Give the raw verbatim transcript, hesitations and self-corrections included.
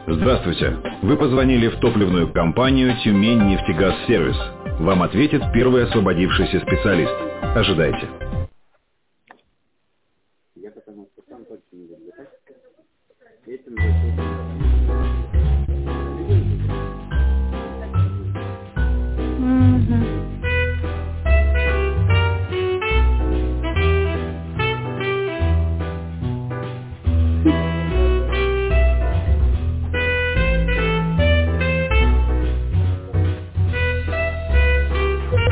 Здравствуйте. Вы позвонили в топливную компанию «Тюмень-нефтегаз-сервис». Вам ответит первый освободившийся специалист. Ожидайте. Я потому что сам точно не люблю.